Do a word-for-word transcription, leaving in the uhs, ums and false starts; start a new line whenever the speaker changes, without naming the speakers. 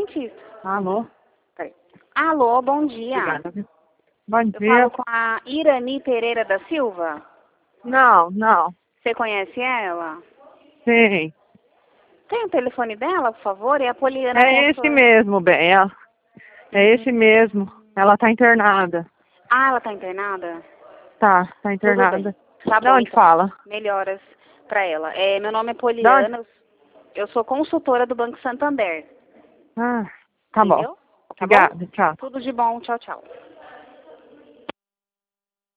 dentista.
Alô?
Peraí. Alô, bom dia.
Obrigada. Bom
Eu
dia.
falo com a Irani Pereira da Silva.
Não, não.
Você conhece ela?
Sim.
Tem o telefone dela, por favor? É a Poliana
É esse
Consorte.
mesmo, bem. É, é esse mesmo. Ela tá internada.
Ah, ela tá internada?
Tá, tá
Tudo
internada.
bem. Tá
De
bom,
onde
então.
fala?
Melhoras pra ela. É, meu nome é
De onde?
Poliana. Eu sou consultora do Banco Santander.
Ah, tá bom.
Entendeu? Tá bom?
Obrigada, tchau.
Tudo de bom. Tchau, tchau.